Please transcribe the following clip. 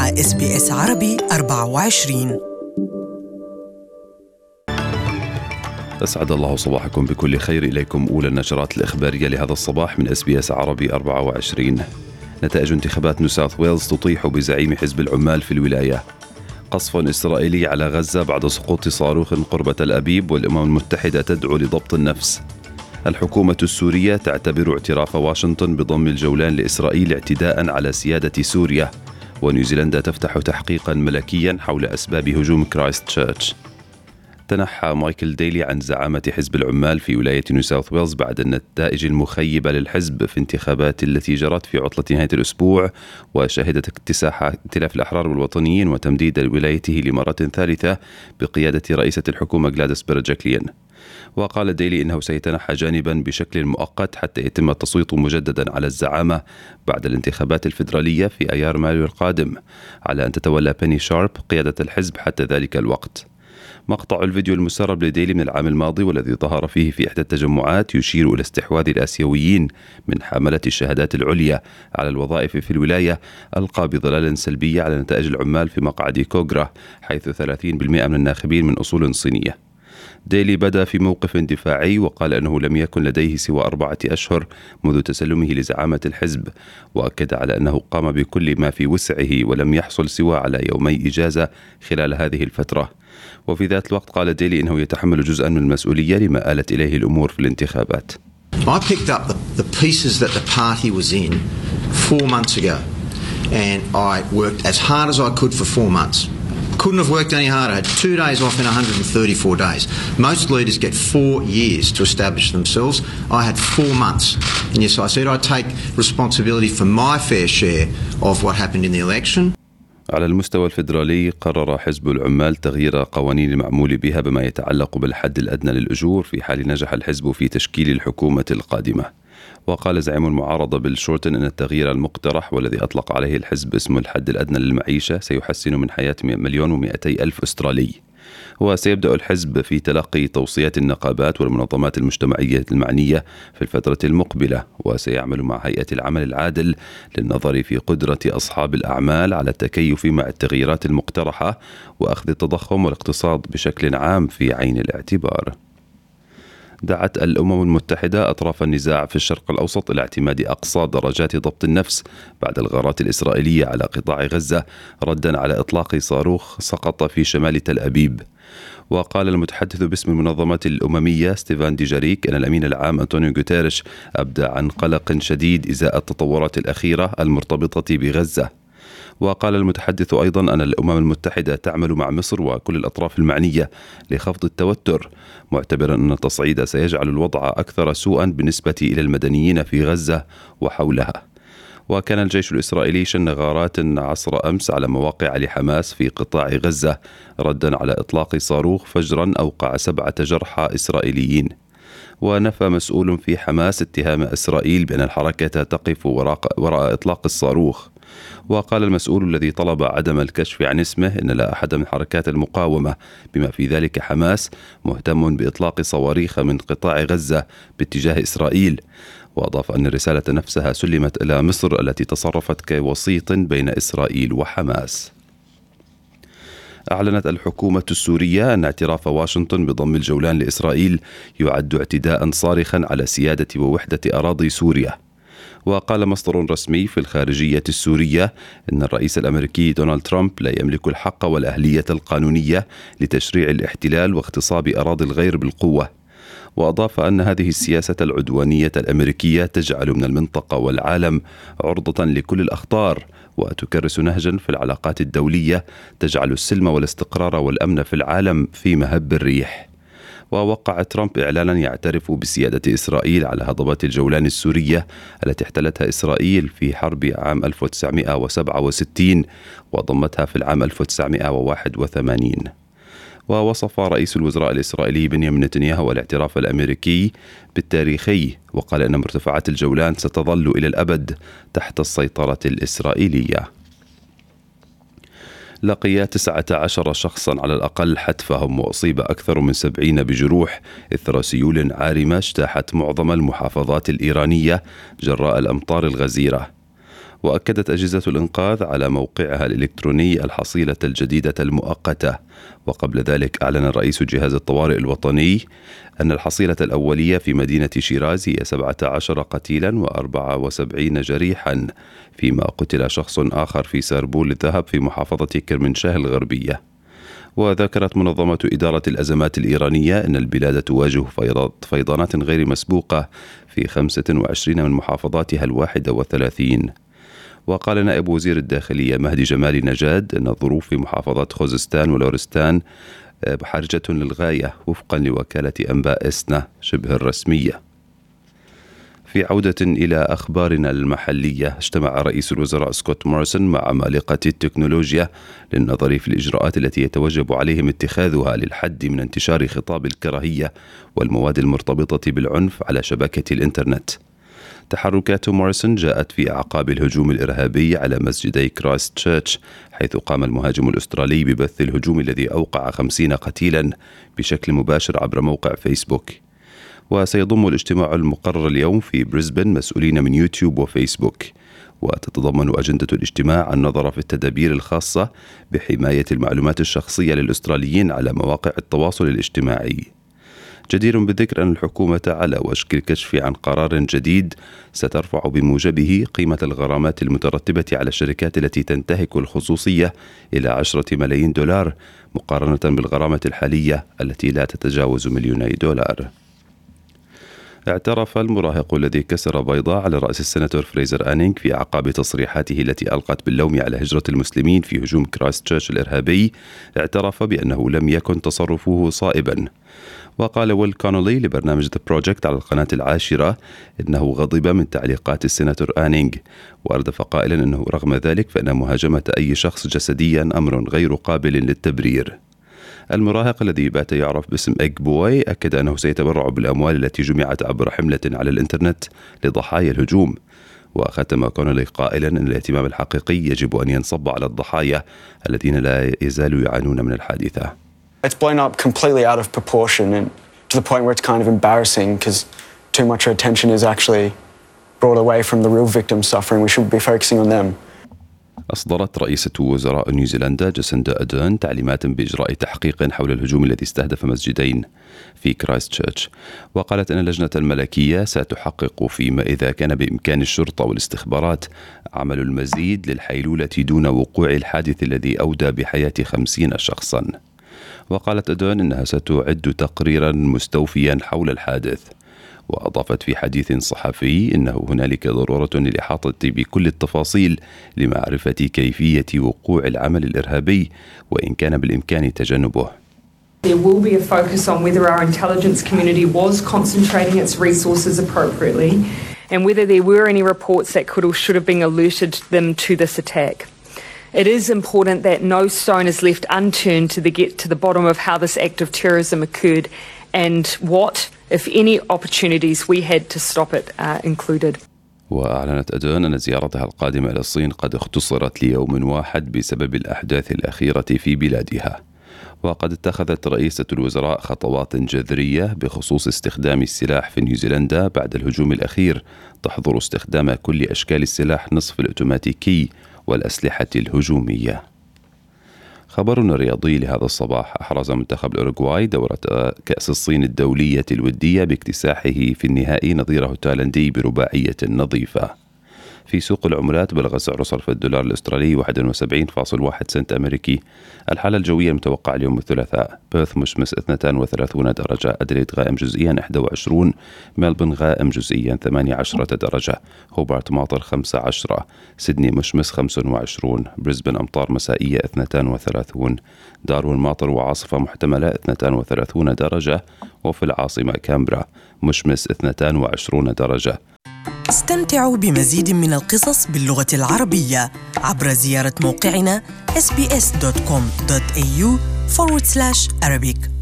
مع SBS عربي 24. أسعد الله صباحكم بكل خير. إليكم أولى النشرات الإخبارية لهذا الصباح من SBS عربي 24. نتائج انتخابات نيو ساوث ويلز تطيح بزعيم حزب العمال في الولاية. قصف إسرائيلي على غزة بعد سقوط صاروخ قرب تل أبيب، والأمم المتحدة تدعو لضبط النفس. الحكومة السورية تعتبر اعتراف واشنطن بضم الجولان لإسرائيل اعتداء على سيادة سوريا. ونيوزيلندا تفتح تحقيقا ملكيا حول أسباب هجوم كرايست تشيرش. تنحى مايكل ديلي عن زعامة حزب العمال في ولاية نيو ساوث ويلز بعد النتائج المخيبة للحزب في انتخابات التي جرت في عطلة نهاية الأسبوع، وشهدت اكتساح ائتلاف الأحرار والوطنيين وتمديد ولايته لمرة ثالثة بقيادة رئيسة الحكومة غلاديس برجكليان. وقال ديلي إنه سيتنحى جانبا بشكل مؤقت حتى يتم التصويت مجددا على الزعامة بعد الانتخابات الفيدرالية في أيار مايو القادم، على أن تتولى بيني شارب قيادة الحزب حتى ذلك الوقت. مقطع الفيديو المسرب لديلي من العام الماضي والذي ظهر فيه في إحدى التجمعات يشير إلى استحواذ الآسيويين من حاملة الشهادات العليا على الوظائف في الولاية ألقى بظلال سلبية على نتائج العمال في مقعد كوغرا، حيث 30% من الناخبين من أصول صينية. ديلي بدأ في موقف دفاعي وقال أنه لم يكن لديه سوى 4 أشهر منذ تسلمه لزعامة الحزب، وأكد على أنه قام بكل ما في وسعه ولم يحصل سوى على 2 يومي إجازة خلال هذه الفترة. وفي ذات الوقت قال ديلي إنه يتحمل جزءا من المسؤولية لما آلت إليه الأمور في الانتخابات. I picked up the pieces that the party was in 4 months ago and I worked as hard as I could for 4 months. Couldn't have worked any harder. I had 2 days off in 134 days. Most leaders get 4 years to establish themselves. I had 4 months. And yes, I said I take responsibility for my fair share of what happened in the election. على المستوى الفيدرالي قرر حزب العمال تغيير قوانين المعمول بها بما يتعلق بالحد الأدنى للأجور في حال نجح الحزب في تشكيل الحكومة القادمة. وقال زعيم المعارضة بيل شورتن أن التغيير المقترح والذي أطلق عليه الحزب اسم الحد الأدنى للمعيشة سيحسن من حياة 1,200,000 أسترالي. وسيبدأ الحزب في تلقي توصيات النقابات والمنظمات المجتمعية المعنية في الفترة المقبلة، وسيعمل مع هيئة العمل العادل للنظر في قدرة أصحاب الأعمال على التكيف مع التغييرات المقترحة وأخذ التضخم والاقتصاد بشكل عام في عين الاعتبار. دعت الأمم المتحدة أطراف النزاع في الشرق الأوسط إلى اعتماد أقصى درجات ضبط النفس بعد الغارات الإسرائيلية على قطاع غزة ردا على إطلاق صاروخ سقط في شمال تل أبيب. وقال المتحدث باسم المنظمة الأممية ستيفان ديجاريك أن الأمين العام أنطونيو غوتيريش أبدى عن قلق شديد إزاء التطورات الأخيرة المرتبطة بغزة. وقال المتحدث أيضا أن الأمم المتحدة تعمل مع مصر وكل الأطراف المعنية لخفض التوتر، معتبرا أن التصعيد سيجعل الوضع أكثر سوءا بالنسبة إلى المدنيين في غزة وحولها. وكان الجيش الإسرائيلي شن غارات عصر أمس على مواقع لحماس في قطاع غزة ردا على إطلاق صاروخ فجرا أوقع 7 جرحى إسرائيليين. ونفى مسؤول في حماس اتهام إسرائيل بأن الحركة تقف وراء إطلاق الصاروخ. وقال المسؤول الذي طلب عدم الكشف عن اسمه إن لا أحد من حركات المقاومة بما في ذلك حماس مهتم بإطلاق صواريخ من قطاع غزة باتجاه إسرائيل. وأضاف أن الرسالة نفسها سلمت إلى مصر التي تصرفت كوسيط بين إسرائيل وحماس. أعلنت الحكومة السورية أن اعتراف واشنطن بضم الجولان لإسرائيل يعد اعتداء صارخا على سيادة ووحدة أراضي سوريا. وقال مصدر رسمي في الخارجية السورية أن الرئيس الأمريكي دونالد ترامب لا يملك الحق والأهلية القانونية لتشريع الاحتلال واغتصاب أراضي الغير بالقوة. وأضاف أن هذه السياسة العدوانية الأمريكية تجعل من المنطقة والعالم عرضة لكل الأخطار، وتكرس نهجا في العلاقات الدولية تجعل السلم والاستقرار والأمن في العالم في مهب الريح. ووقع ترامب إعلانا يعترف بسيادة إسرائيل على هضبات الجولان السورية التي احتلتها إسرائيل في حرب عام 1967 وضمتها في العام 1981. ووصف رئيس الوزراء الإسرائيلي بنيامين نتنياهو الاعتراف الأمريكي بالتاريخي، وقال أن مرتفعات الجولان ستظل إلى الأبد تحت السيطرة الإسرائيلية. لقي 19 شخصا على الأقل حتفهم، وأصيب أكثر من 70 بجروح إثر سيول عارمة اجتاحت معظم المحافظات الإيرانية جراء الأمطار الغزيرة. وأكدت أجهزة الإنقاذ على موقعها الإلكتروني الحصيلة الجديدة المؤقتة. وقبل ذلك أعلن رئيس جهاز الطوارئ الوطني أن الحصيلة الأولية في مدينة شيراز هي 17 قتيلا و74 جريحا، فيما قتل شخص آخر في ساربول الذهب في محافظة كرمنشاه الغربية. وذكرت منظمة إدارة الأزمات الإيرانية أن البلاد تواجه فيضانات غير مسبوقة في 25 من محافظاتها 31. وقال نائب وزير الداخلية مهدي جمال نجاد أن الظروف في محافظات خوزستان ولورستان حرجة للغاية وفقا لوكالة أنباء إسنا شبه الرسمية. في عودة إلى أخبارنا المحلية، اجتمع رئيس الوزراء سكوت موريسون مع عمالقة التكنولوجيا للنظر في الإجراءات التي يتوجب عليهم اتخاذها للحد من انتشار خطاب الكراهية والمواد المرتبطة بالعنف على شبكة الإنترنت. تحركات موريسون جاءت في أعقاب الهجوم الإرهابي على مسجدي كرايست تشيرش، حيث قام المهاجم الأسترالي ببث الهجوم الذي أوقع 50 قتيلا بشكل مباشر عبر موقع فيسبوك. وسيضم الاجتماع المقرر اليوم في بريسبن مسؤولين من يوتيوب وفيسبوك. وتتضمن أجندة الاجتماع النظر في التدابير الخاصة بحماية المعلومات الشخصية للأستراليين على مواقع التواصل الاجتماعي. جدير بالذكر أن الحكومة على وشك الكشف عن قرار جديد سترفع بموجبه قيمة الغرامات المترتبة على الشركات التي تنتهك الخصوصية إلى 10 ملايين دولار، مقارنة بالغرامة الحالية التي لا تتجاوز $2,000,000. اعترف المراهق الذي كسر بيضة على رأس السناتور فريزر آنينغ في أعقاب تصريحاته التي ألقت باللوم على هجرة المسلمين في هجوم كرايست تشيرش الإرهابي، اعترف بأنه لم يكن تصرفه صائبا. وقال ويل كونولي لبرنامج The Project على القناة 10 إنه غضب من تعليقات السناتور آنينغ، وأردف قائلا أنه رغم ذلك فإن مهاجمة أي شخص جسديا أمر غير قابل للتبرير. المراهق الذي بات يعرف باسم إيج بوي أكد أنه سيتبرع بالأموال التي جمعت عبر حملة على الإنترنت لضحايا الهجوم. وختم كونولي قائلا أن الاهتمام الحقيقي يجب أن ينصب على الضحايا الذين لا يزالوا يعانون من الحادثة. It's blown up completely out of proportion and to the point where it's kind of embarrassing because too much attention is actually brought away from the real victims suffering. We should be focusing on them. أصدرت رئيسة وزراء نيوزيلندا جاسيندا أردرن تعليمات بإجراء تحقيق حول الهجوم الذي استهدف مسجدين في كرايست تشيرش، وقالت أن اللجنة الملكية ستحقق فيما إذا كان بإمكان الشرطة والاستخبارات عمل المزيد للحيلولة دون وقوع الحادث الذي أودى بحياة 50 شخصا. وقالت أردرن أنها ستعد تقريرا مستوفيا حول الحادث. وأضافت في حديث صحفي إنه هنالك ضرورة للإحاطة بكل التفاصيل لمعرفة كيفية وقوع العمل الإرهابي وإن كان بالإمكان تجنبه. There will be a focus on whether our intelligence community was concentrating its resources appropriately and whether there were any reports that could or should have been alerted them to this attack. It is important that no stone is left unturned to get to the bottom of how this act of terrorism occurred and what, if any, opportunities we had to stop it included. وأعلنت أردرن أن زيارتها القادمة إلى الصين قد اختصرت ليوم واحد بسبب الأحداث الأخيرة في بلادها. وقد اتخذت رئيسة الوزراء خطوات جذرية بخصوص استخدام السلاح في نيوزيلندا بعد الهجوم الأخير، تحظر استخدام كل أشكال السلاح نصف الأوتوماتيكي والأسلحة الهجومية. خبرنا الرياضي لهذا الصباح: أحرز منتخب الأوروغواي دورة كأس الصين الدولية الودية باكتساحه في النهائي نظيره التايلندي برباعية نظيفة. في سوق العملات بلغ سعر صرف الدولار الأسترالي 71.1 سنت أمريكي. الحالة الجوية المتوقعة اليوم الثلاثاء: بيرث مشمس 32 درجة، أدليد غائم جزئيا 21، ملبون غائم جزئيا 18 درجة، هوبارت ماطر 15، سيدني مشمس 25، بريسبن أمطار مسائية 32، داروين ماطر وعاصفة محتملة 32 درجة، وفي العاصمة كامبرا مشمس 22 درجة. استمتعوا بمزيد من القصص باللغة العربية عبر زيارة موقعنا sbs.com.au/Arabic.